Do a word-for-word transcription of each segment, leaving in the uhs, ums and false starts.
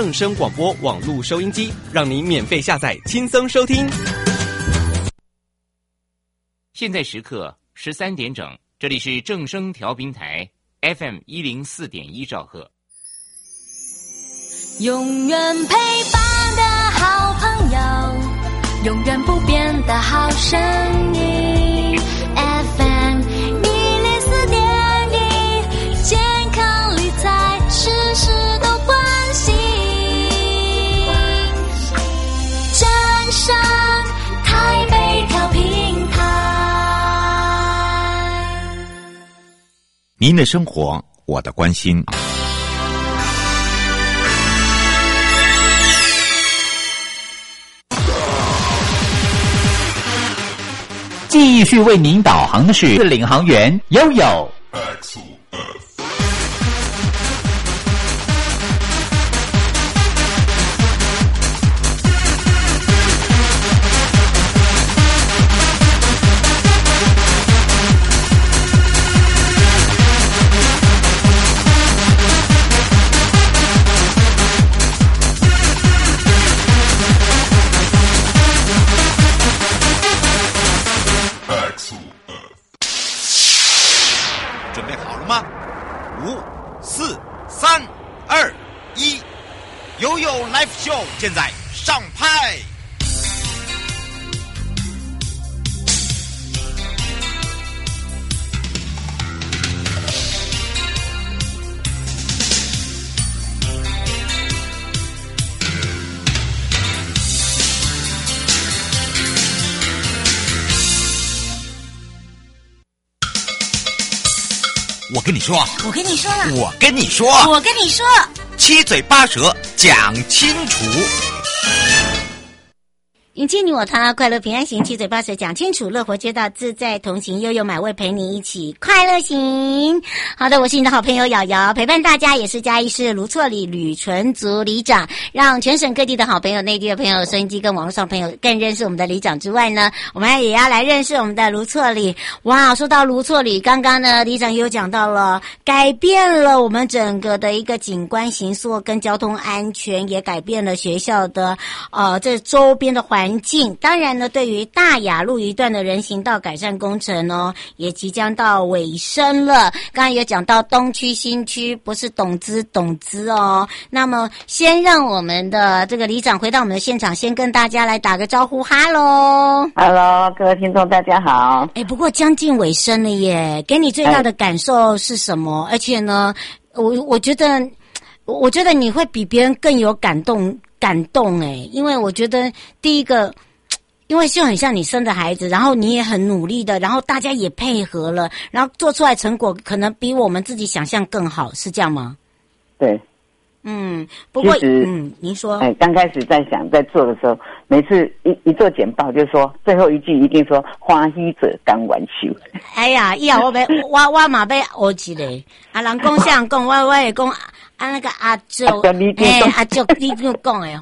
正声广播网络收音机，让你免费下载轻松收听。 现在时刻十三点整，这里是正声调频台 F M 一零四点一兆赫。 永远陪伴的好朋友，永远不变的好声音 F M 一零四点一，健康理财事事都关心。正声台北调频台， 您的生活，我的关心。继续为您导航的是领航员悠悠。 现在上拍。我跟你说， 我跟你说了， 我跟你说， 我跟你说， 七嘴八舌讲清楚。 迎接你我他，快乐平安行，七嘴八舌讲清楚，乐活街道自在同行，悠悠买位陪你一起快乐行。好的，我是你的好朋友瑶瑶，陪伴大家也是嘉义市卢厝里吕纯族里长，让全省各地的好朋友、内地的朋友、收音机跟网络上朋友更认识我们的里长之外呢，我们也要来认识我们的卢厝里。哇，说到卢厝里，刚刚呢里长也有讲到了，改变了我们整个的一个景观形塑跟交通安全，也改变了学校的呃这周边的环境。当然呢，对于大雅路一段的人行道改善工程哦，也即将到尾声了。刚刚也讲到东区新区，不是董资董资哦。那么先让我们的这个里长回到我们的现场，先跟大家来打个招呼。哈喽哈喽，各位听众大家好。 哎，不过将近尾声了耶，给你最大的感受是什么？而且呢，我我觉得我觉得你会比别人更有感动感动哎，因为我觉得第一个，因为就很像你生的孩子，然后你也很努力的，然后大家也配合了，然后做出来成果可能比我们自己想象更好，是这样吗？ 对， 嗯，不过嗯，您说， 哎，刚开始在想在做的时候，每次一一做简报就说最后一句一定说欢喜者甘愿受。 哎呀，以后我要我我嘛要学一个，啊，人讲啥讲，我我会讲。啊，那个阿舅，哎，阿舅，你就讲哎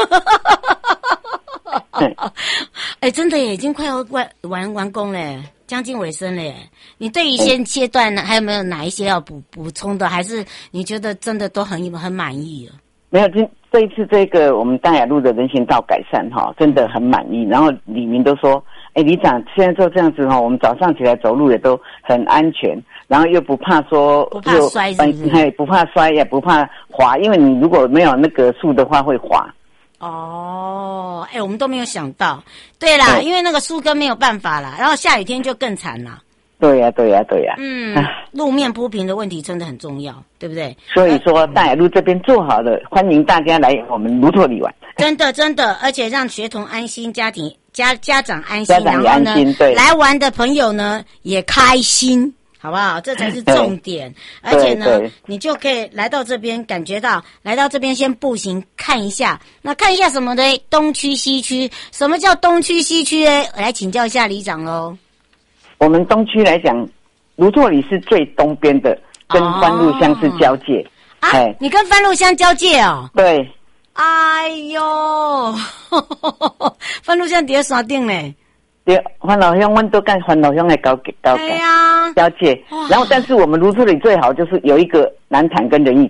哦，哎，真的耶，已经快要完完完工了，将近尾声了耶。你对于现阶段呢，还有没有哪一些要补补充的？还是你觉得真的都很很满意了？ 没有，这这一次这个我们大雅路的人行道改善哈，真的很满意。然后里民都说，哎，里长现在做这样子哈，我们早上起来走路也都很安全。然后又不怕说， 不怕摔是不是？不怕摔也不怕滑，因为你如果没有那个树的话会滑。 哦，哎，我们都没有想到。对啦，对，因为那个树根没有办法啦，然后下雨天就更惨啦。 对呀、啊，对呀、啊，对呀、啊。 嗯，路面铺平的问题真的很重要，对不对？ 所以说大雅路这边做好了，欢迎大家来我们卢厝里玩。 真的真的，而且让学童安心，家庭家家长安心， 家长也安心， 然后呢， 对， 来玩的朋友呢也开心。好不好？这才是重点。而且呢，你就可以来到这边，感觉到来到这边先步行看一下。那看一下什么呢？东区、西区。什么叫东区、西区呢？我来请教一下里长喽。 我们东区来讲，卢厝里是最东边的，跟番路乡是交界。 哦、啊，你跟番路乡交界哦？ 对。 哎呦，番路乡在山顶呢。 对，番路乡，我都跟番路乡的交界交界、 啊、 交界。然后，但是我们卢厝里最好就是有一个南坛跟仁义坛。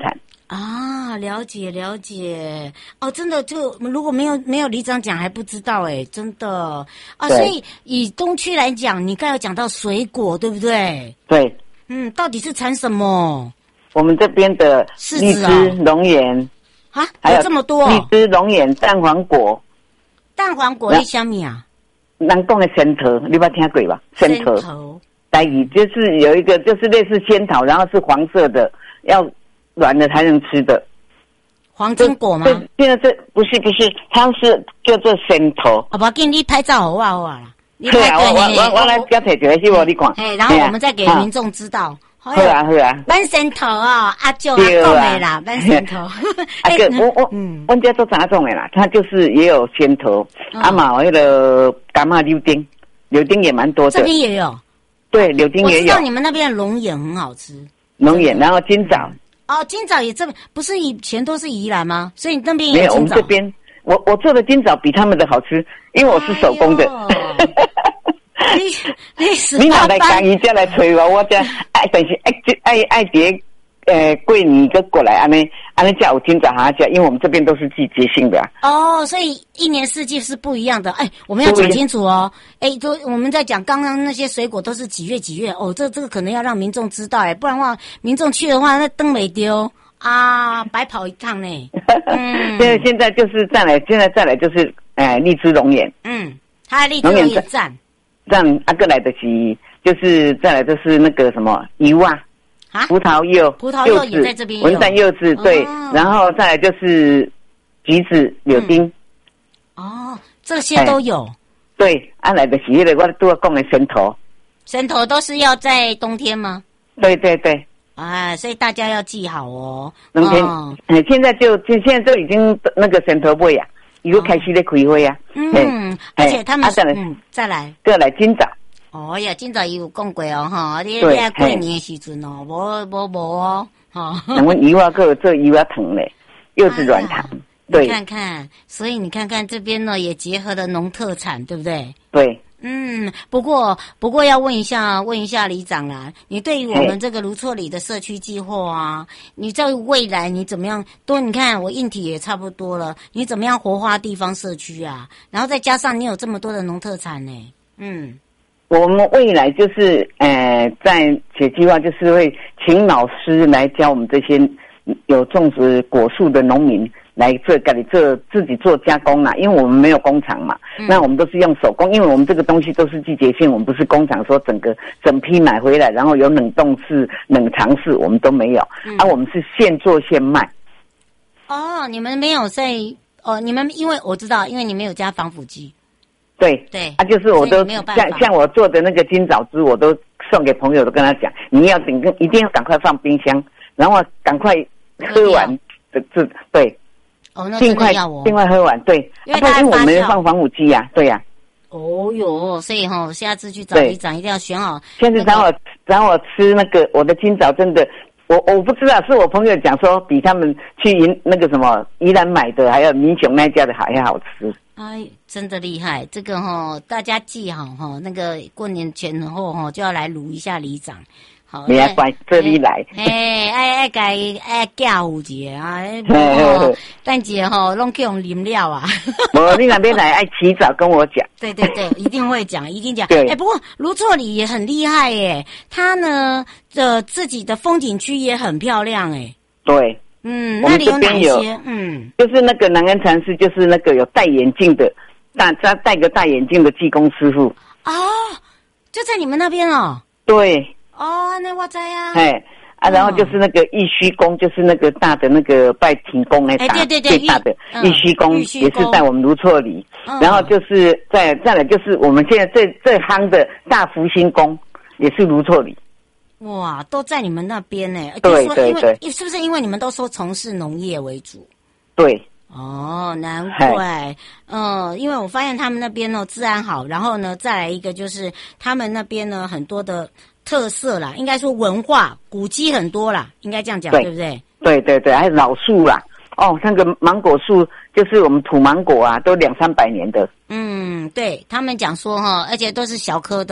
啊，了解了解。哦，真的，就如果没有没有里长讲还不知道哎，真的啊。所以以东区来讲，你刚才有讲到水果，对不对？ 对。 嗯，到底是产什么？ 我们这边的荔枝、龙眼啊，还有这么多、哦。 荔枝、龙眼、蛋黄果。 蛋黄果是什么啊？ 人讲的仙桃，你有听过吧？仙桃。 仙桃。 台语就是有一个，就是类似仙桃，然后是黄色的，要软的才能吃的。 黄金果吗？ 现在这不是不是，它是叫做仙桃。 好吧，给你拍照好啊好啊啦。 对啊，我我我我来标摕一个去无你看。 哎，然后我们再给民众知道。 好啊好啊。 板仙桃啊，阿舅阿讲的啦，板仙桃。 啊个我我嗯，我家做杂种的啦，它就是也有仙桃，啊嘛那个柑仔柳丁，柳丁也蛮多的。 这边也有。 对，柳丁也有。 我知道你们那边的龙眼很好吃。 龙眼，然后金枣。 哦，金枣也这不是以前都是宜兰吗？所以你那边也有金枣。没有，我们这边我我做的金枣比他们的好吃，因为我是手工的。 你你是你哪来干伊家来催我，我家爱但是爱爱爱蝶呃过年个过来安尼安尼叫有金枣哈叫，因为我们这边都是季节性的啊。 哦，所以一年四季是不一样的。哎，我们要讲清楚哦。哎，都我们在讲刚刚那些水果都是几月几月哦，这这个可能要让民众知道哎，不然的话民众去的话那灯没丢啊，白跑一趟呢。嗯， 现在现在就是再来，现在再来就是呃荔枝龙眼。 嗯，它的荔枝龙眼赞。 这样啊，过来的是就是再来就是那个什么柚啊，啊，葡萄柚， 葡萄柚也在这边有， 文旦柚子对，哦、然后再来就是橘子、柳丁。 嗯、哦，这些都有。哎、 对，啊来的是那个我都要讲的仙桃。 仙桃都是要在冬天吗？ 对对对。 啊，所以大家要记好哦。 冬天，哦、嗯，现在就现在就已经那个仙桃味啊。又开始在开花啊！ 嗯，而且他们啊、嗯再来， 再来今早。 哦呀，今早有讲过哦，哈，你你过年的时阵哦，无无无哦，哈。 我们柚啊，个有做柚啊糖嘞，柚子软糖。对， 你看看，所以你看看这边呢，也结合了农特产，对不对？ 对。 嗯，不过不过要问一下，问一下里长啦，你对于我们这个卢厝里的社区计划啊，你在未来你怎么样？多你看我硬体也差不多了，你怎么样活化地方社区啊？然后再加上你有这么多的农特产呢，嗯， 我们未来就是呃，在写计划就是会请老师来教我们这些有种植果树的农民。来做家里做自己做加工啦，因为我们没有工厂嘛，嗯、那我们都是用手工，因为我们这个东西都是季节性，我们不是工厂说整个整批买回来，然后有冷冻室、冷藏室，我们都没有，嗯、啊，我们是现做现卖。 哦，你们没有在哦，你们因为我知道，因为你没有加防腐剂。 对对， 啊，就是我都像像我做的那个金枣汁，我都送给朋友，都跟他讲，你要顶一定要赶快放冰箱，然后赶快喝完的这对。 哦，那真的要哦， 尽快喝完，对， 因为它、 啊、因为我们没放防腐剂呀、啊，对呀、 啊。哦哟，所以哈、哦，下次去找里长一定要选好。 下次找我找我吃那个我的金枣，真的，我我不知道，是我朋友讲说比他们去宜那个什么宜兰买的，还有民雄那家的还要好吃。 哎，真的厉害！这个哈、哦，大家记好哈、哦，那个过年前后哈、哦、就要来撸一下里长。好， 你要乖，这里来。 哎，爱爱该爱教有一个啊，哦，但姐吼拢去用啉料啊。 我你那边来爱起早跟我讲。 对对对，一定会讲，一定讲。对，哎，不过卢厝里也很厉害耶，他呢的自己的风景区也很漂亮哎。 对， 嗯，那里有哪些？嗯， 就是那个南安禅师，就是那个有戴眼镜的，戴他戴个戴眼镜的技工师傅。 哦，就在你们那边哦。 对。 哦，那我知啊。 哎啊，然后就是那个玉虚宫，就是那个大的那个拜天公哎， 大对对对， 最大的玉虚宫也是在我们卢厝里。嗯、然后就是再再来就是我们现在最最夯的大福星宫，也是卢厝里。 哇，都在你们那边呢。 对对对， 是不是因为你们都说从事农业为主？ 对。 哦，难怪，嗯、呃，因为我发现他们那边哦治安好，然后呢，再来一个就是他们那边呢很多的特色啦，应该说文化古迹很多啦，应该这样讲， 对, 对不对？ 对对对，还有老树啦，哦，那个芒果树就是我们土芒果啊，都两三百年的。 嗯，对他们讲说哈，而且都是小棵的，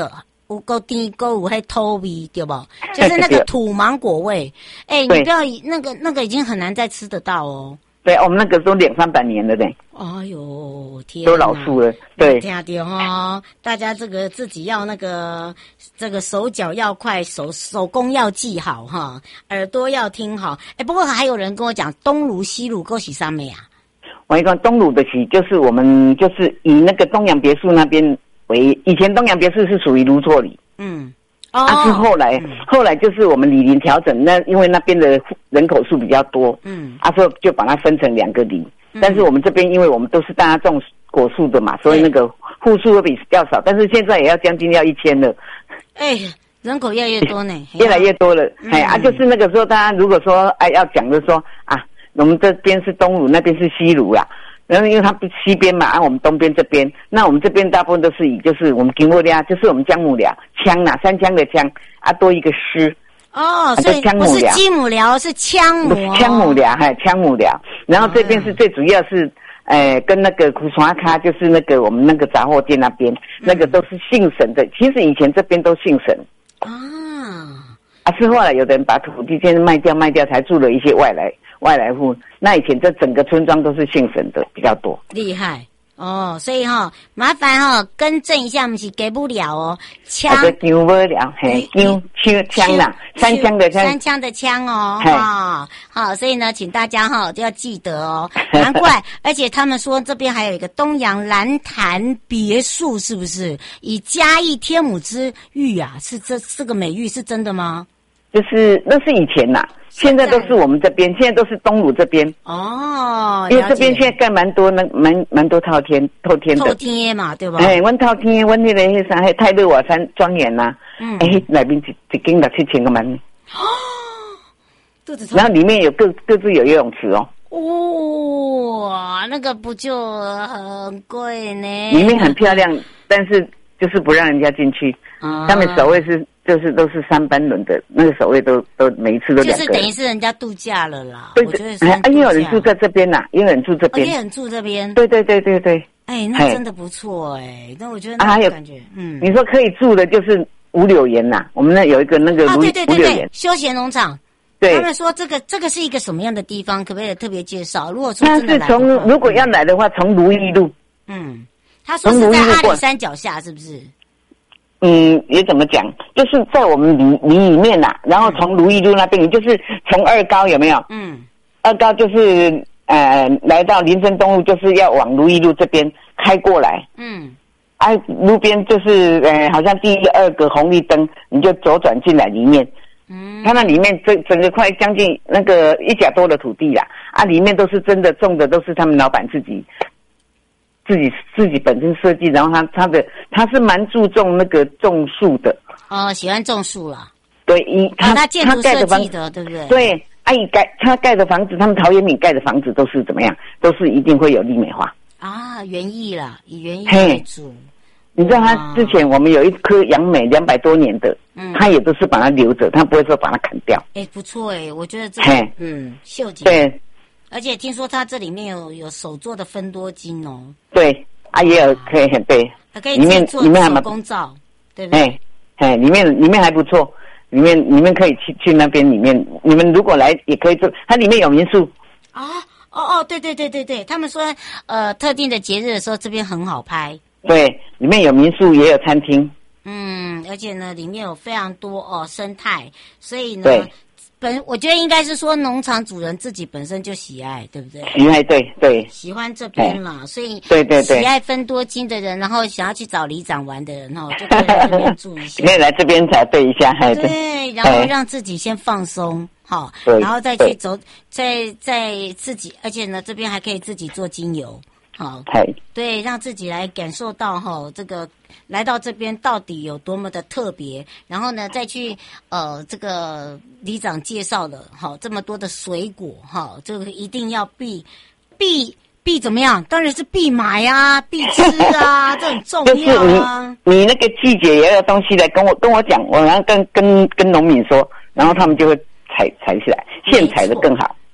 有够甜，够有迄土味，对不？就是那个土芒果味。哎、欸，你不要那个那个已经很难再吃得到哦。 对，我们那个都两三百年了呢。 哎呦，天， 都老树了。对， 听到哈，大家这个自己要那个这个手脚要快，手手工要记好哈，耳朵要听好。哎、欸，不过还有人跟我讲东鲁西鲁够喜三美啊。 我一个东鲁的起，就是我们就是以那个东洋别墅那边为，以前东洋别墅是属于卢厝里。嗯。哦，啊，是后来，嗯、后来就是我们里林调整，那因为那边的人口数比较多，嗯，啊，所以就把它分成两个里。嗯、但是我们这边，因为我们都是大家种果树的嘛，所以那个户数会比较少。但是现在也要将近要一千了。 哎，人口越来越多呢， 越来越多了。嗯、哎，啊，就是那个时候，大家如果说哎要讲的说啊，我们这边是东鲁，那边是西鲁啦。然后因为它不西边嘛，啊，我们东边这边，那我们这边大部分都是以就是我们金木寮，就是我们姜母寮枪啦，三枪的枪啊，多一个师哦，所以不是鸡母寮，是枪母， 枪母寮，还枪母寮。然后这边是最主要是，呃，跟那个苦刷卡，就是那个我们那个杂货店那边，嗯、那个都是姓沈的。其实以前这边都姓沈啊，啊，是后来有的人把土地现在卖掉，卖掉才住了一些外来。外来户，那以前这整个村庄都是姓沈的比较多， 厉害哦。所以哈、哦，麻烦哈、哦、更正一下，不是给不了哦，枪姜不了，嘿，姜枪枪啦，三枪的枪， 三枪的枪哦，哈、哦，好，所以呢，请大家哈、哦、都要记得哦。难怪，而且他们说这边还有一个东洋蓝潭别墅，是不是？以嘉义天母之玉啊，是这这个美誉是真的吗？ 就是那是以前呐、啊，现在都是我们这边，现在都是东鲁这边哦，因为这边现在盖蛮多，那蛮蛮多套天透天的， 透天嘛，对吧？ 哎，阮透天，阮那个迄啥，迄泰勒瓦山庄园呐、啊，嗯，哎，那边一一间六七千个万哦，肚子痛。然后里面有各各自有游泳池哦。 哇、哦，那个不就很贵呢？ 里面很漂亮，但是就是不让人家进去。啊、他们守卫是就是都是三班轮的，那个守卫都都每一次都两个人， 就是等于是人家度假了啦。 对，我觉得哎，也有人住在这边呐，也有人住这边， 也有人住这边。 对对对对对。 哎，那真的不错哎，那我觉得那个感觉，嗯， 你说可以住的就是五柳园呐，我们那有一个那个啊，对对对对，休闲农场。 对， 他们说这个这个是一个什么样的地方？可不可以特别介绍？如果说真的来的话，他是从如果要来的话，从如意路。 嗯，他说是在阿里山脚下，是不是？ 嗯，也怎么讲，就是在我们里里里面呐、啊，然后从如意路那边，也就是从二高有没有？嗯，二高就是呃来到林森东路，就是要往如意路这边开过来。嗯，啊，路边就是呃好像第一个、二个红绿灯，你就左转进来里面。嗯，它那里面整整个快将近那个一甲多的土地啦，啊，里面都是真的种的，都是他们老板自己。自己自己本身设计，然后他他的他是蛮注重那个种树的哦，喜欢种树啦。 对，一他、 哦、他建筑设计的，对不对？ 对，阿姨盖他盖的房子，他们陶渊明盖的房子都是怎么样？都是一定会有丽美花啊，园艺啦，以园艺为主。 你知道他之前我们有一棵杨梅两百多年的，嗯，他也都是把它留着，他不会说把它砍掉。 哎，不错哎，我觉得这个嗯秀景对。 而且听说它这里面有有手做的芬多精哦， 对，啊也有可以很对， 可以里面里面还手工皂，对不对？ 哎哎，里面里面还不错，里面你们可以去去那边里面，你们如果来也可以做，它里面有民宿啊，哦哦，对对对对对，他们说呃特定的节日的时候这边很好拍， 对，里面有民宿也有餐厅， 嗯，而且呢里面有非常多哦生态，所以呢。 对本我觉得应该是说农场主人自己本身就喜爱，对不对？ 喜爱，对对， 喜欢这边啦，所以对对对， 喜爱芬多精的人，然后想要去找里长玩的人哦，就可以来这边住一下， 可以来这边才对一下， 对，然后让自己先放松，好，然后再去走，再再自己，而且呢，这边还可以自己做精油。好，对，让自己来感受到哈、哦，这个来到这边到底有多么的特别，然后呢，再去呃这个里长介绍的哈、哦，这么多的水果哈、哦，这个一定要必必必怎么样？当然是必买啊，必吃啊，这很重要啊。 你你那个季节也有东西来跟我跟我讲，我然后跟跟跟农民说，然后他们就会采采起来，现采的更好。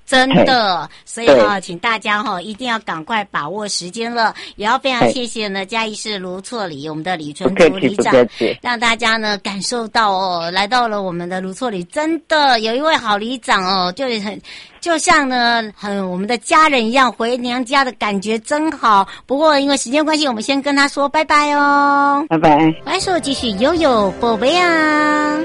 真的，所以哈、哦，请大家哈、哦、一定要赶快把握时间了。也要非常谢谢呢嘉义市卢错里我们的李纯竹里长，让大家呢感受到哦，来到了我们的卢错里，真的有一位好里长哦，就很就像呢很我们的家人一样，回娘家的感觉真好。不过因为时间关系，我们先跟他说拜拜哦， 拜拜。 来说继续悠悠宝贝啊。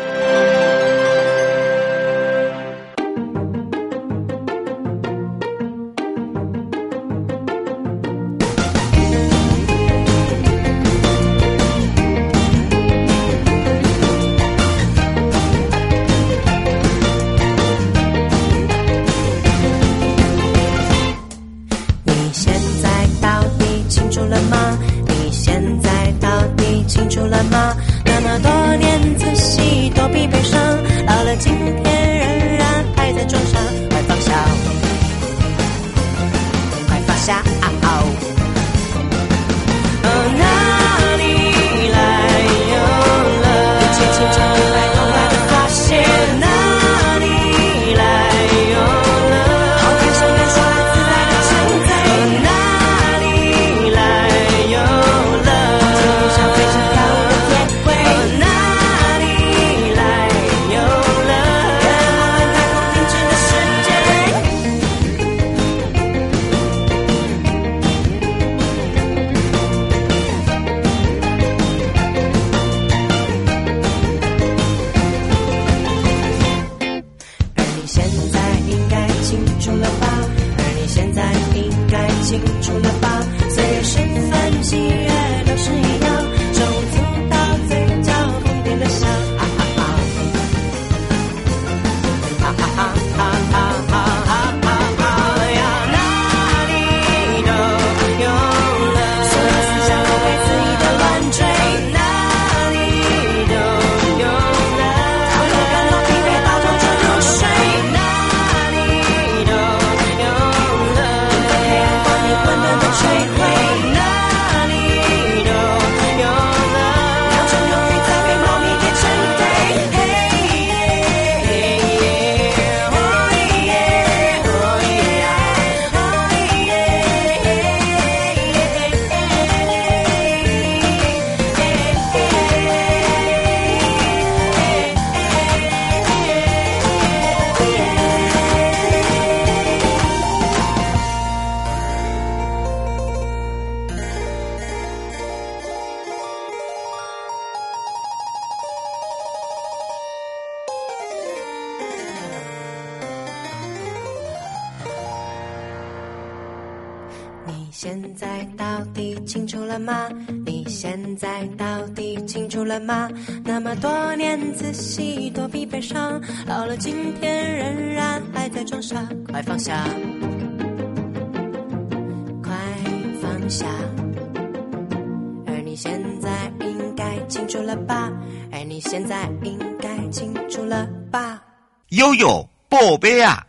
清楚了吗？那么多年仔细躲避悲伤，到了今天仍然还在装傻，快放下，快放下。哦，哪里来有了？一切清晨明白后来的发现，哪里来有了？好看像元素来自在的存在，哦，哪里来有了？天上飞翔飘的天灰，哦，哪里来有了？看我们太空停止的时清楚了吧？虽然十分喜悦都是一样，手足到嘴角疯癫的笑，哈哈哈，哈哈哈哈哈哈哈哈呀！哪里都有了，所有思想都被肆意的乱追，哪里都有了，逃脱感到疲惫到头就入睡，哪里都有了。混沌的摧毁，哪里都有了，两种忧郁在被猫咪给针对。你现在到底清楚了吗？你现在到底清楚了吗？那么多年仔细躲避悲伤，到了今天仍然还在装傻，快放下，快放下。而你现在应该清楚了吧？而你现在应该清楚了吧？ 悠悠宝贝啊！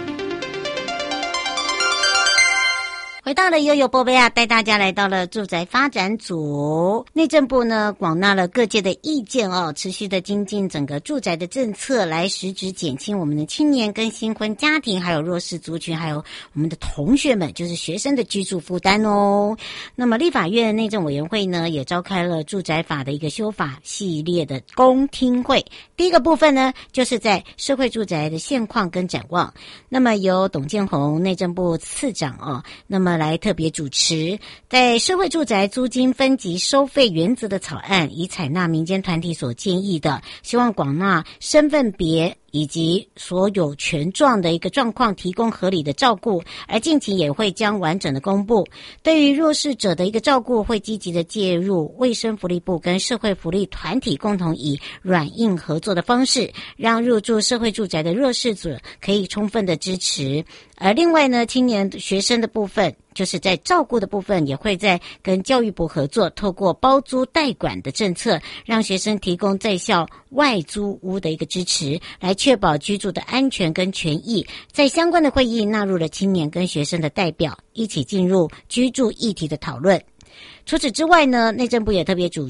回到了悠悠波贝啊，带大家来到了住宅发展组。内政部呢广纳了各界的意见哦，持续的精进整个住宅的政策，来实质减轻我们的青年跟新婚家庭，还有弱势族群，还有我们的同学们，就是学生的居住负担哦。那么立法院内政委员会呢也召开了住宅法的一个修法系列的公听会。第一个部分呢就是在社会住宅的现况跟展望，那么由董建宏内政部次长哦，那么来特别主持，在社会住宅租金分级收费原则的草案，以采纳民间团体所建议的，希望广纳身份别以及所有权状的一个状况，提供合理的照顾，而近期也会将完整的公布。对于弱势者的一个照顾，会积极的介入卫生福利部跟社会福利团体共同以软硬合作的方式，让入住社会住宅的弱势者可以充分的支持。而另外呢，青年学生的部分，就是在照顾的部分，也会在跟教育部合作，透过包租代管的政策，让学生提供在校外租屋的一个支持，来确保居住的安全跟权益。在相关的会议纳入了青年跟学生的代表，一起进入居住议题的讨论。除此之外呢，内政部也特别主持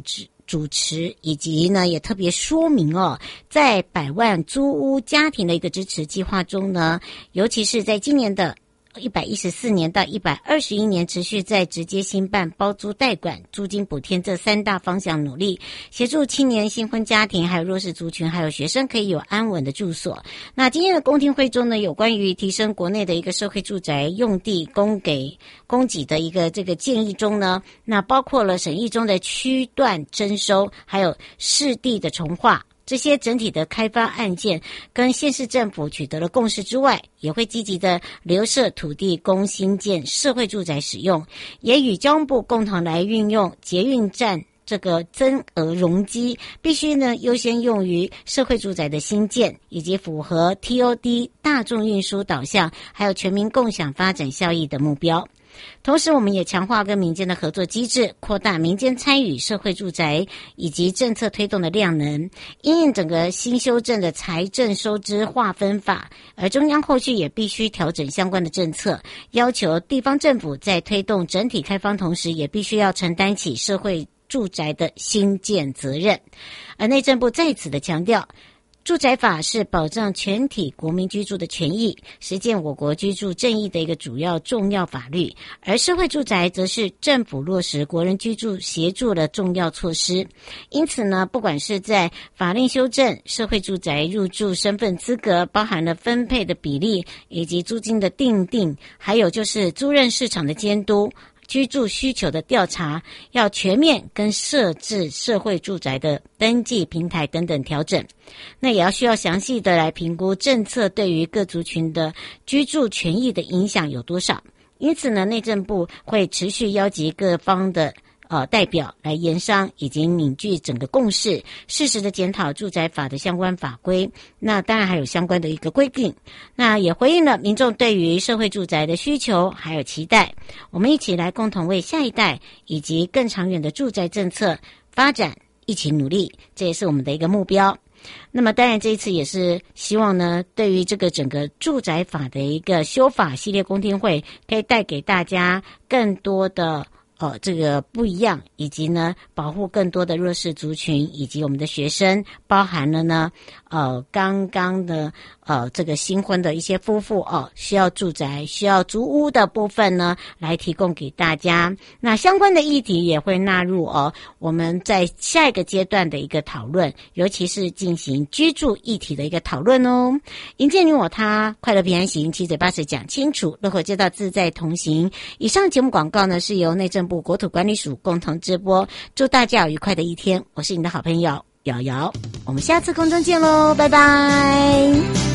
主持，以及呢也特别说明哦，在百万租屋家庭的一个支持计划中呢，尤其是在今年的一百一十四年到一百二十一年，持续在直接新办、包租代管、租金补贴这三大方向努力，协助青年、新婚家庭、还有弱势族群、还有学生可以有安稳的住所。那今天的公听会中呢，有关于提升国内的一个社会住宅用地供给供给的一个这个建议中呢，那包括了审议中的区段征收，还有市地的重划。这些整体的开发案件跟县市政府取得了共识之外，也会积极的留设土地供新建社会住宅使用，也与交通部共同来运用捷运站这个增额容积，必须呢优先用于社会住宅的新建，以及符合 T O D 大众运输导向，还有全民共享发展效益的目标。同时，我们也强化跟民间的合作机制，扩大民间参与社会住宅以及政策推动的量能，因应整个新修正的财政收支划分法，而中央后续也必须调整相关的政策，要求地方政府在推动整体开放同时，也必须要承担起社会住宅的新建责任。而内政部在此的强调，住宅法是保障全体国民居住的权益，实践我国居住正义的一个主要重要法律，而社会住宅则是政府落实国人居住协助的重要措施。因此呢，不管是在法令修正、社会住宅入住身份资格，包含了分配的比例以及租金的订定，还有就是租赁市场的监督、居住需求的调查，要全面跟设置社会住宅的登记平台等等调整。那也要需要详细的来评估政策对于各族群的居住权益的影响有多少。因此呢，内政部会持续邀集各方的呃代表来研商，以及凝聚整个共识，适时的检讨住宅法的相关法规。那当然还有相关的一个规定。那也回应了民众对于社会住宅的需求还有期待。我们一起来共同为下一代以及更长远的住宅政策发展一起努力，这也是我们的一个目标。那么当然这一次也是希望呢，对于这个整个住宅法的一个修法系列公听会，可以带给大家更多的呃，这个不一样，以及呢，保护更多的弱势族群以及我们的学生，包含了呢，呃，刚刚的呃这个新婚的一些夫妇哦，需要住宅、需要租屋的部分呢，来提供给大家。那相关的议题也会纳入哦，我们在下一个阶段的一个讨论，尤其是进行居住议题的一个讨论哦。迎接你我他，快乐平安行，七嘴八舌讲清楚，乐活街道自在同行。以上节目广告呢，是由内政部国土管理署共同直播，祝大家有愉快的一天。我是你的好朋友瑶瑶，我们下次空中见喽，拜拜。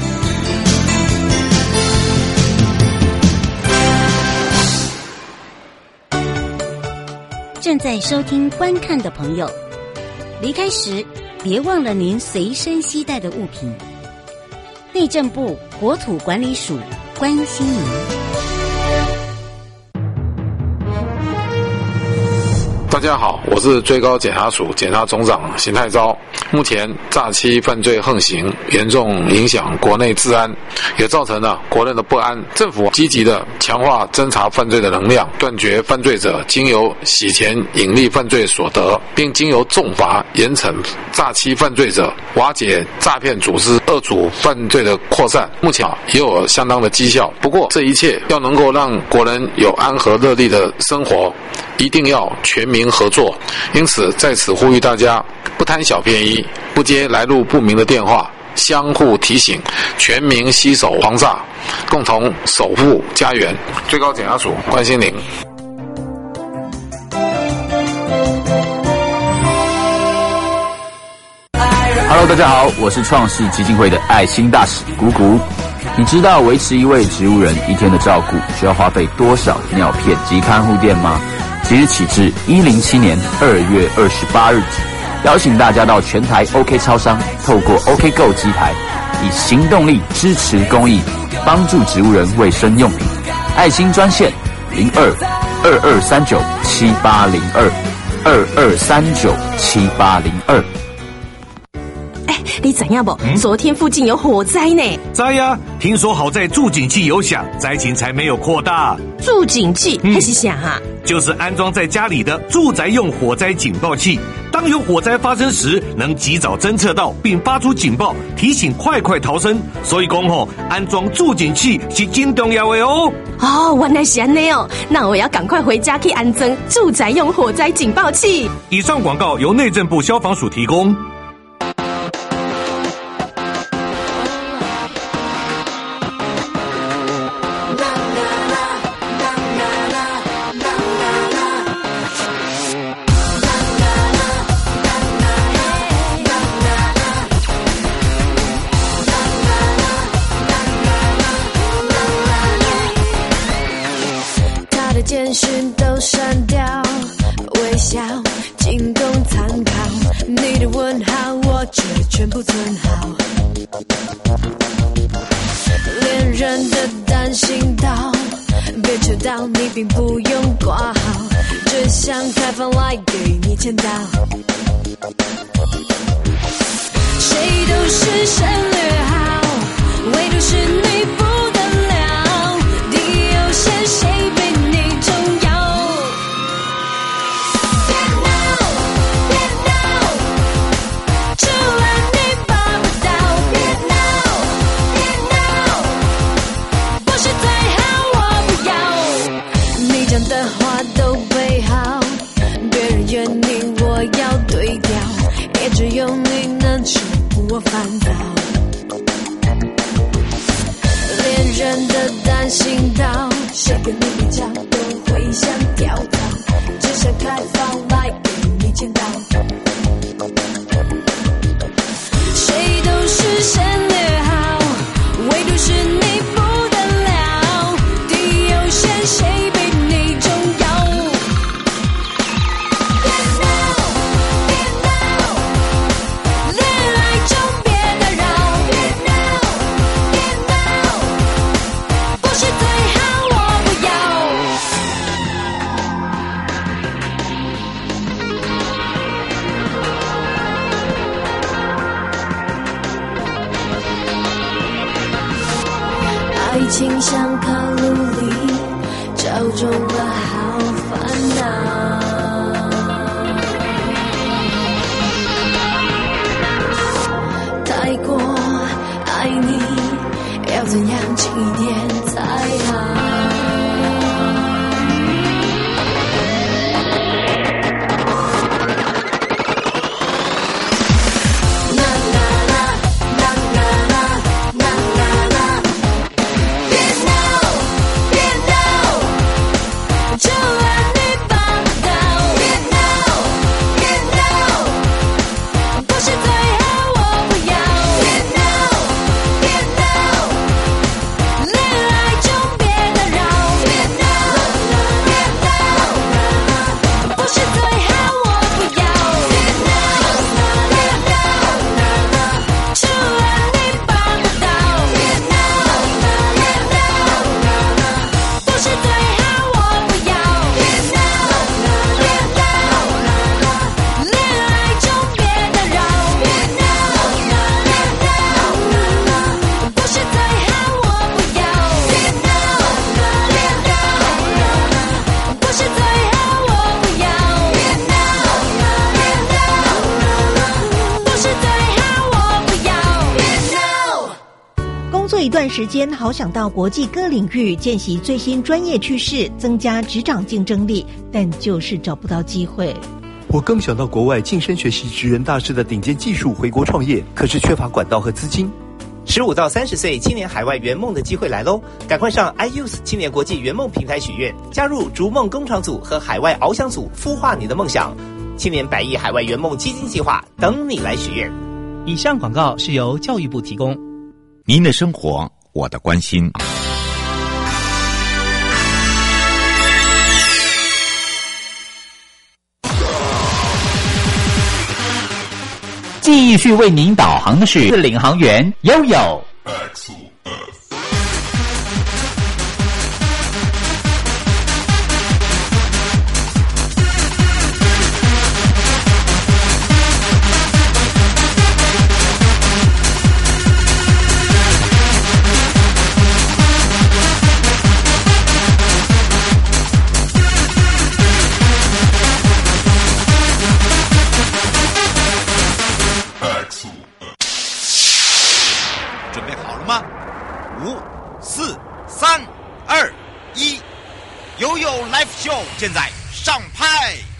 正在收听观看的朋友，离开时别忘了您随身携带的物品。内政部国土管理署关心您。 大家好，我是最高检察署检察总长邢泰昭。目前诈欺犯罪横行，严重影响国内治安，也造成了国人的不安。政府积极的强化侦查犯罪的能量，断绝犯罪者经由洗钱隐匿犯罪所得，并经由重罚严惩诈欺犯罪者，瓦解诈骗组织恶阻犯罪的扩散。目前也有相当的绩效。不过这一切要能够让国人有安和乐利的生活，一定要全民合作。因此在此呼吁大家，不贪小便宜，不接来路不明的电话，相互提醒，全民携手防诈，共同守护家园。最高检察署关心您。 Hello， 大家好，我是创世基金会的爱心大使谷谷。你知道维持一位植物人一天的照顾需要花费多少尿片及看护垫吗？即日起至一零七年二月二十八日止，邀请大家到全台 OK 超商，透过 OK Go 机台，以行动力支持公益，帮助植物人卫生用品。爱心专线零二二二三九七八零二二二三九七八零二。 哎，你知影不？嗯、昨天附近有火灾呢。 知呀，听说好在助警器有响，灾情才没有扩大。 助警器还是啥啊？ 就是安装在家里的住宅用火灾警报器， 当有火灾发生时，能及早侦测到并发出警报，提醒快快逃生。所以讲吼，安装助警器是真重要的哦。 哦，原来是安内哦，那我要赶快回家去安装住宅用火灾警报器。 以上广告由内政部消防署提供。 简讯都删掉，微笑仅供参考。你的问号我却全部存好，恋人的单行道，别知道你并不用挂号，只想开放来给你签到。谁都是省略号，唯独是你不得了，第一优先谁比你重要？别闹，别闹，除了你办不到。别闹，别闹，不是最好我不要。你讲的话都背好，别人怨你我要对调，也只有你能使我烦躁。恋人的单行道，谁跟你比较都会想跳槽，只想开放来给你签到。谁都是省略号，唯独是你不得了，第一优先谁比你重要？别闹，别闹，恋爱中别打扰。别闹，别闹，不是最好我不要。爱情像卡路里，照中了好烦恼。太过爱你，要怎样轻一点才好？ 一段时间，好想到国际各领域见习最新专业趋势，增加职场竞争力，但就是找不到机会。 我更想到国外晋升学习职人大师的顶尖技术，回国创业，可是缺乏管道和资金。 十五到三十岁青年海外圆梦的机会来喽！赶快上 iYouth 青年国际圆梦平台许愿，加入逐梦工厂组和海外翱翔组，孵化你的梦想。青年百亿海外圆梦基金计划等你来许愿。 以上广告是由教育部提供。 您的生活，我的关心。 继续为您导航的是领航员悠悠。 Live Show 现在上拍。